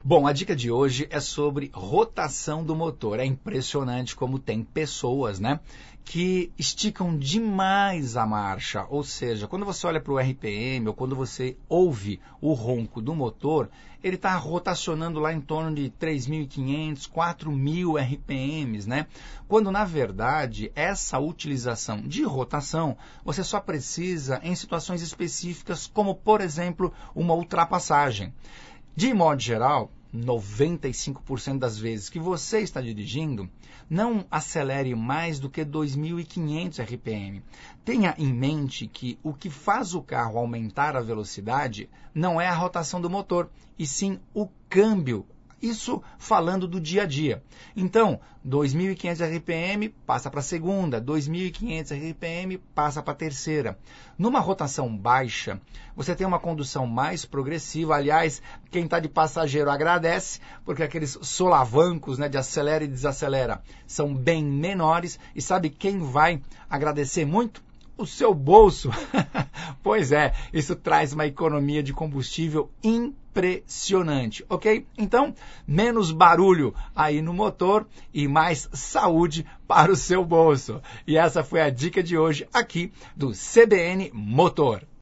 Bom, a dica de hoje é sobre rotação do motor. É impressionante como tem pessoas, né, que esticam demais a marcha. Ou seja, quando você olha para o RPM ou quando você ouve o ronco do motor, ele está rotacionando lá em torno de 3.500, 4.000 RPMs, né? Quando, na verdade, essa utilização de rotação, você só precisa em situações específicas, como, por exemplo, uma ultrapassagem. De modo geral, 95% das vezes que você está dirigindo, não acelere mais do que 2.500 RPM. Tenha em mente que o que faz o carro aumentar a velocidade não é a rotação do motor, e sim o câmbio. Isso falando do dia a dia. Então, 2.500 RPM passa para a segunda, 2.500 RPM passa para a terceira. Numa rotação baixa, você tem uma condução mais progressiva. Aliás, quem está de passageiro agradece, porque aqueles solavancos, né, de acelera e desacelera são bem menores. E sabe quem vai agradecer muito? O seu bolso. Pois é, isso traz uma economia de combustível impressionante, ok? Então, menos barulho aí no motor e mais saúde para o seu bolso. E essa foi a dica de hoje aqui do CBN Motor.